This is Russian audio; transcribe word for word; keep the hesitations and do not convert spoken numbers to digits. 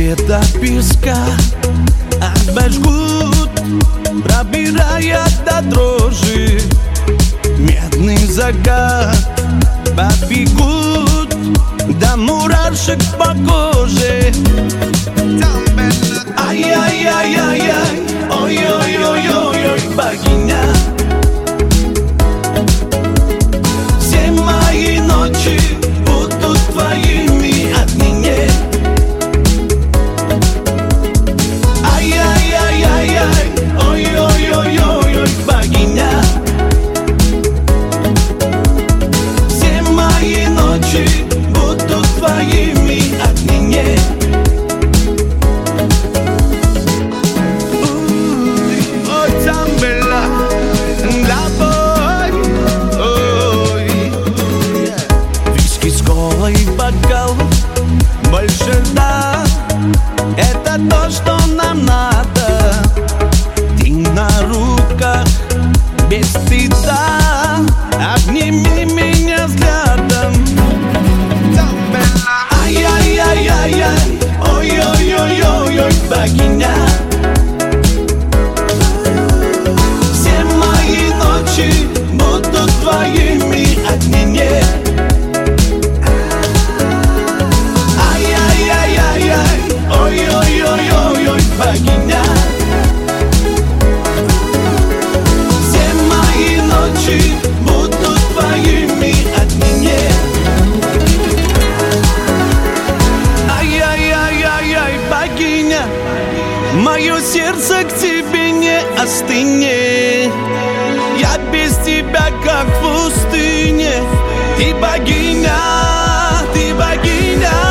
цвета песка обожгут, пробирая до дрожи. Медный закат побегут до мурашек по коже. Ай-яй-яй-яй-яй, ой-ой-ой-ой-ой, богиня. Все мои ночи будут твоими отныне. Ай-яй-яй-яй-яй, ой-ой-ой-ой-ой, богиня. Все мои ночи будут твоими отныне. Бокал, больше да, это то, что нам надо. Ты на руках, без стыда, обними меня взглядом. Ай-яй-яй-яй-яй, ой-ой-ой-ой-ой, богиня. Все мои ночи будут твоими отныне. Ой-ой-ой-ой-ой, богиня. Все мои ночи будут твоими отныне. Ай-яй-яй-яй-яй, богиня. Мое сердце к тебе не остынет. Я без тебя как в пустыне. Ты богиня, ты богиня.